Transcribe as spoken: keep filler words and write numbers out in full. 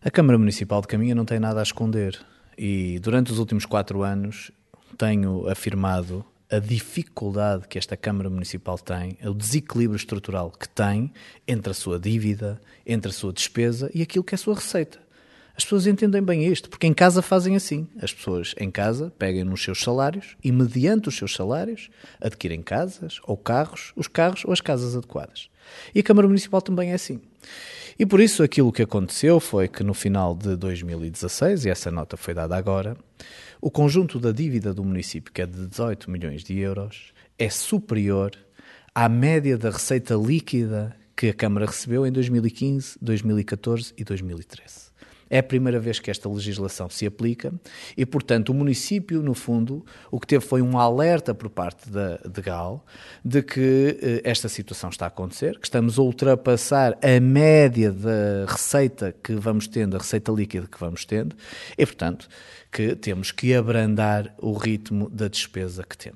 A Câmara Municipal de Caminha não tem nada a esconder e durante os últimos quatro anos tenho afirmado a dificuldade que esta Câmara Municipal tem, o desequilíbrio estrutural que tem entre a sua dívida, entre a sua despesa e aquilo que é a sua receita. As pessoas entendem bem isto, porque em casa fazem assim. As pessoas em casa pegam nos seus salários e, mediante os seus salários, adquirem casas ou carros, os carros ou as casas adequadas. E a Câmara Municipal também é assim. E por isso aquilo que aconteceu foi que no final de dois mil e dezasseis, e essa nota foi dada agora, o conjunto da dívida do município, que é de dezoito milhões de euros, é superior à média da receita líquida que a Câmara recebeu em dois mil e quinze, dois mil e catorze e dois mil e treze. É a primeira vez que esta legislação se aplica e, portanto, o município, no fundo, o que teve foi um alerta por parte da de Gal de que eh, esta situação está a acontecer, que estamos a ultrapassar a média da receita que vamos tendo, a receita líquida que vamos tendo, e, portanto, que temos que abrandar o ritmo da despesa que temos.